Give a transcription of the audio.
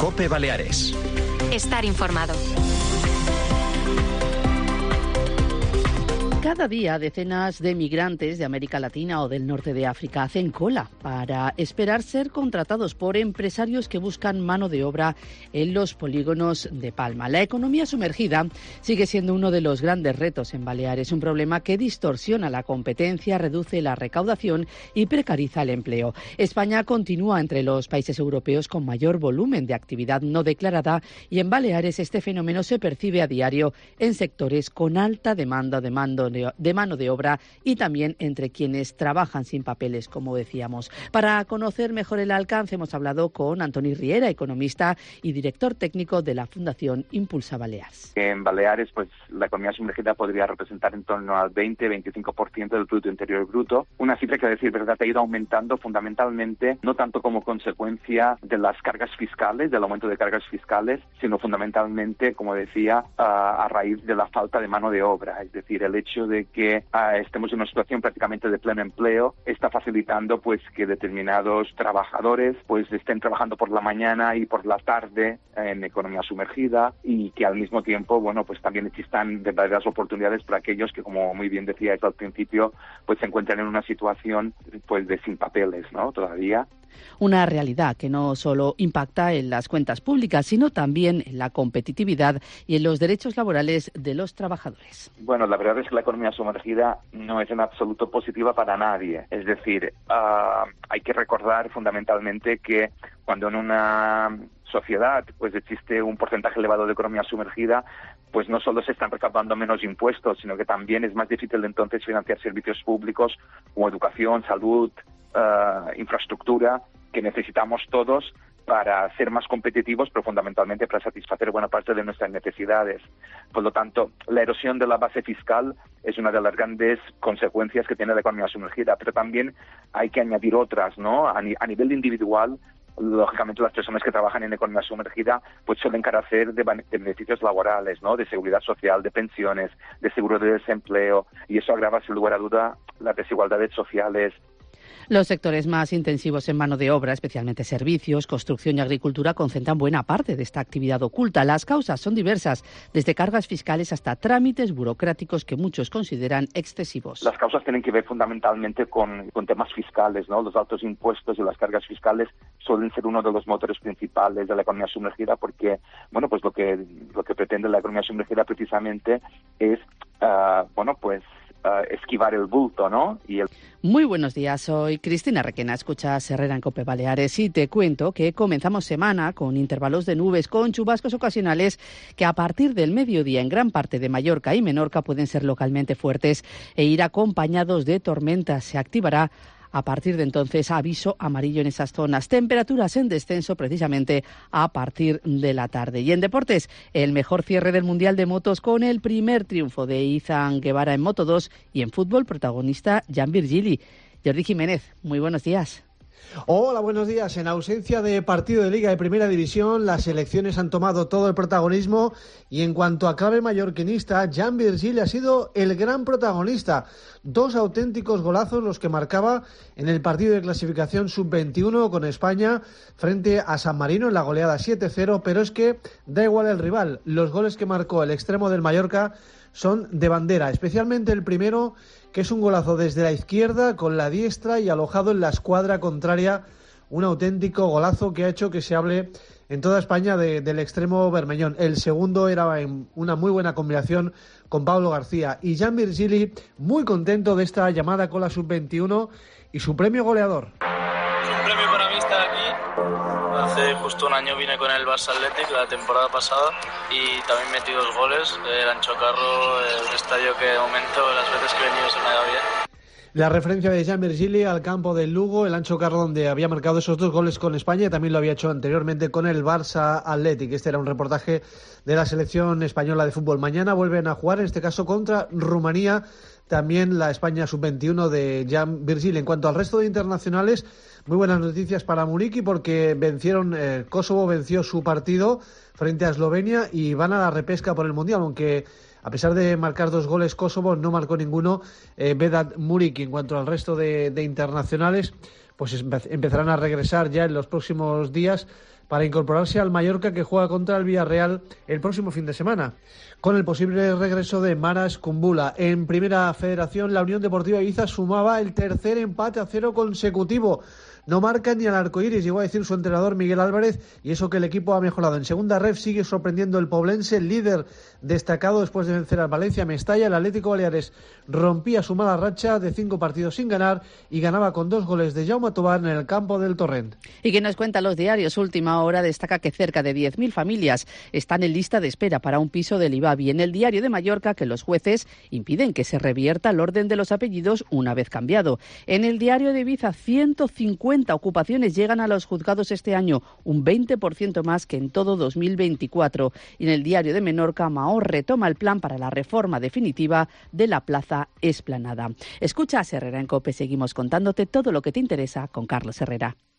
COPE Baleares. Estar informado. Cada día decenas de migrantes de América Latina o del norte de África hacen cola para esperar ser contratados por empresarios que buscan mano de obra en los polígonos de Palma. La economía sumergida sigue siendo uno de los grandes retos en Baleares, un problema que distorsiona la competencia, reduce la recaudación y precariza el empleo. España continúa entre los países europeos con mayor volumen de actividad no declarada y en Baleares este fenómeno se percibe a diario en sectores con alta demanda de mano de obra y también entre quienes trabajan sin papeles, como decíamos. Para conocer mejor el alcance hemos hablado con Antoni Riera, economista y director técnico de la Fundación Impulsa Balears. En Baleares, pues la economía sumergida podría representar en torno al 20-25% del Producto Interior Bruto, una cifra que, a decir verdad, ha ido aumentando fundamentalmente, no tanto como consecuencia de las cargas fiscales, del aumento de cargas fiscales, sino fundamentalmente, como decía, a raíz de la falta de mano de obra. Es decir, el hecho de que estemos en una situación prácticamente de pleno empleo está facilitando pues que determinados trabajadores pues estén trabajando por la mañana y por la tarde en economía sumergida y que al mismo tiempo, bueno, pues también existan verdaderas oportunidades para aquellos que, como muy bien decíais al principio, pues se encuentran en una situación pues de sin papeles, ¿no? Todavía. Una realidad que no solo impacta en las cuentas públicas, sino también en la competitividad y en los derechos laborales de los trabajadores. Bueno, la verdad es que la economía sumergida no es en absoluto positiva para nadie. Es decir, hay que recordar fundamentalmente que cuando en una sociedad pues existe un porcentaje elevado de economía sumergida, pues no solo se están recaudando menos impuestos, sino que también es más difícil entonces financiar servicios públicos como educación, salud, infraestructura, que necesitamos todos para ser más competitivos, pero fundamentalmente para satisfacer buena parte de nuestras necesidades. Por lo tanto, la erosión de la base fiscal es una de las grandes consecuencias que tiene la economía sumergida, pero también hay que añadir otras, ¿no? A nivel individual, lógicamente las personas que trabajan en economía sumergida pues suelen carecer de beneficios laborales, ¿no? De seguridad social, de pensiones, de seguro de desempleo, y eso agrava sin lugar a duda las desigualdades sociales. Los sectores más intensivos en mano de obra, especialmente servicios, construcción y agricultura, concentran buena parte de esta actividad oculta. Las causas son diversas, desde cargas fiscales hasta trámites burocráticos que muchos consideran excesivos. Las causas tienen que ver fundamentalmente con temas fiscales, ¿no? Los altos impuestos y las cargas fiscales suelen ser uno de los motores principales de la economía sumergida porque, bueno, pues lo que pretende la economía sumergida precisamente es, esquivar el bulto, ¿no? Muy buenos días, soy Cristina Requena, escuchas Herrera en COPE Baleares y te cuento que comenzamos semana con intervalos de nubes, con chubascos ocasionales que a partir del mediodía en gran parte de Mallorca y Menorca pueden ser localmente fuertes e ir acompañados de tormentas. Se activará a partir de entonces aviso amarillo en esas zonas. Temperaturas en descenso precisamente a partir de la tarde. Y en deportes, el mejor cierre del Mundial de Motos con el primer triunfo de Izan Guevara en Moto2 y en fútbol protagonista Jan Virgili. Jordi Jiménez, muy buenos días. Hola, buenos días. En ausencia de partido de Liga de Primera División, las selecciones han tomado todo el protagonismo y en cuanto a clave mallorquinista, Jan Virgili ha sido el gran protagonista. 2 auténticos golazos los que marcaba en el partido de clasificación sub-21 con España frente a San Marino en la goleada 7-0, pero es que da igual el rival. Los goles que marcó el extremo del Mallorca son de bandera, especialmente el primero, que es un golazo desde la izquierda con la diestra y alojado en la escuadra contraria, un auténtico golazo que ha hecho que se hable en toda España del extremo bermeñón. El segundo era en una muy buena combinación con Pablo García. Y Jan Virgili muy contento de esta llamada con la sub-21 y su premio goleador. Es un premio para mí estar aquí. Hace justo un año vine con el Barça Athletic la temporada pasada y también metí 2 goles. El Ancho Carro, un estadio que de momento las veces que he venido se me da bien. La referencia de Jan Virgili al campo del Lugo, el Ancho Carro donde había marcado esos 2 goles con España, y también lo había hecho anteriormente con el Barça Athletic. Este era un reportaje de la selección española de fútbol. Mañana vuelven a jugar, en este caso contra Rumanía, también la España sub-21 de Jan Virgili. En cuanto al resto de internacionales, muy buenas noticias para Muriqui porque Kosovo venció su partido frente a Eslovenia y van a la repesca por el Mundial, aunque a pesar de marcar 2 goles Kosovo, no marcó ninguno Vedat Muriqui. En cuanto al resto de internacionales, pues empezarán a regresar ya en los próximos días para incorporarse al Mallorca, que juega contra el Villarreal el próximo fin de semana. Con el posible regreso de Maras Kumbula. En Primera Federación, la Unión Deportiva Ibiza sumaba el tercer empate a 0 consecutivo. No marca ni al arcoíris, llegó a decir su entrenador Miguel Álvarez, y eso que el equipo ha mejorado. En segunda ref sigue sorprendiendo el poblense, el líder destacado después de vencer al Valencia Mestalla. El Atlético Baleares rompía su mala racha de 5 partidos sin ganar y ganaba con 2 goles de Jaume Tobar en el campo del Torrent. Y quien nos cuenta los diarios Última Hora destaca que cerca de 10.000 familias están en lista de espera para un piso del IBABI. En el Diario de Mallorca, que los jueces impiden que se revierta el orden de los apellidos una vez cambiado. En el Diario de Ibiza, 150 ocupaciones llegan a los juzgados este año, un 20% más que en todo 2024. Y en el Diario de Menorca, Mahor retoma el plan para la reforma definitiva de la Plaza Esplanada. Escucha a Herrera en COPE, seguimos contándote todo lo que te interesa con Carlos Herrera.